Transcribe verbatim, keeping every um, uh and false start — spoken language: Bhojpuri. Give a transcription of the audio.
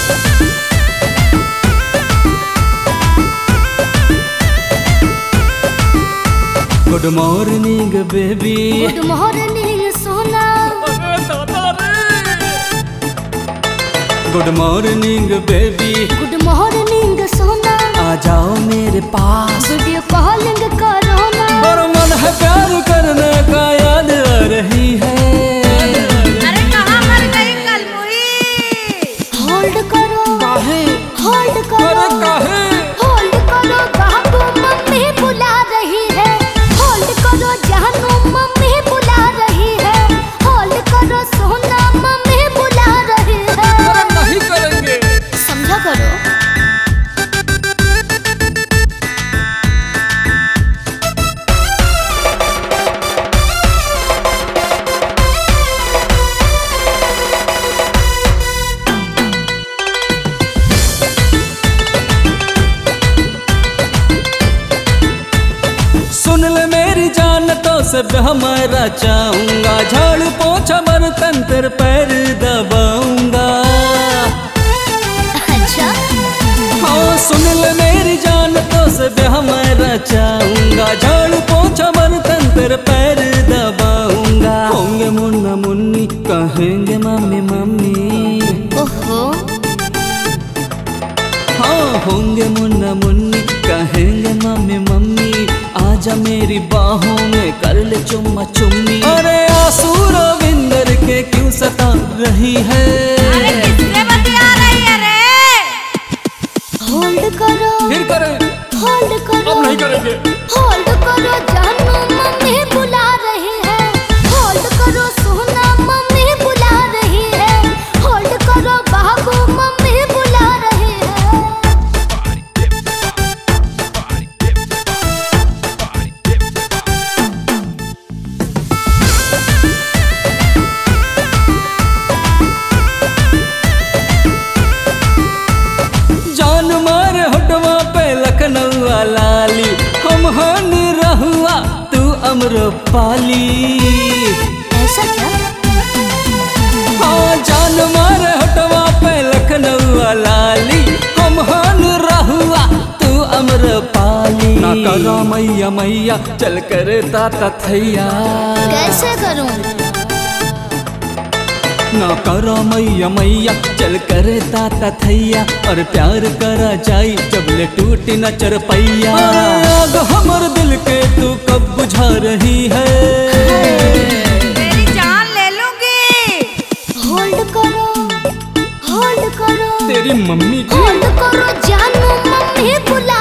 Good morning baby. Good morning सोना। Good morning baby. Good morning सोना। आ जाओ मेरे पास, वीडियो कॉलिंग करो ना। और मन है प्यार करने का याद आ रही है। अरे कहाँ मर गई कल मुई? होल्ड करो। काहे? होल्ड करो। अरे काहे? होल्ड करो बाबू, मम्मी बुला रही है। होल्ड करो जानू, मम्मी बुला रही है। होल्ड करो सोना, मम्मी बुला रही है। अरे नहीं करेंगे। समझा करो। सुन ले मेरी जान, तो सब हमारा चाहूंगा। झाड़ू पोछा बर्तन तेरे पैर दबाऊंगा। अच्छा हाँ सुन ले मेरी जान, तो सब हमारा चाहूंगा। झाड़ू पोछा बर्तन तेरे पैर दबाऊंगा। होंगे मुन्ना मुन्नी, कहेंगे मम्मी मम्मी। ओहो हाँ होंगे मुन्ना मुन्नी, कहेंगे मम्मी मम्मी। आजा मेरी बाहों में कर ले चुम्मा चुम्मी। अरे आंसू रविंदर के क्यों सता रही है? अरे किससे बतिया रही है रे? होल्ड करो। फिर करें? होल्ड करो। अब नहीं करेंगे। होल्ड करो जानू, मम्मी बुला रही है। होल्ड करो सोना, मम्मी बुला रही है। होल्ड करो बाबू, मम्मी बुला रही है। जान मार होटवा पे लखनऊ लाली। हम हन रहुआ तू अम्रपाली। ऐसा क्या? हाँ जान मार होटवा पे लखनऊ लाली। हम हन रहुआ तू अम्रपाली। ना करो मैया मैया, चल कर ताता थैया। कैसे करूं? ना करो मैया मैया, चल कर ताता थैया। और प्यार करा जाई, जब ले टूटी न चरपैया। आग हमर दिल के तू कब बुझा रही है? मेरी जान ले लूंगी। होल्ड करो। होल्ड करो। तेरी मम्मी की होल्ड करो जानू, मम्मी बुला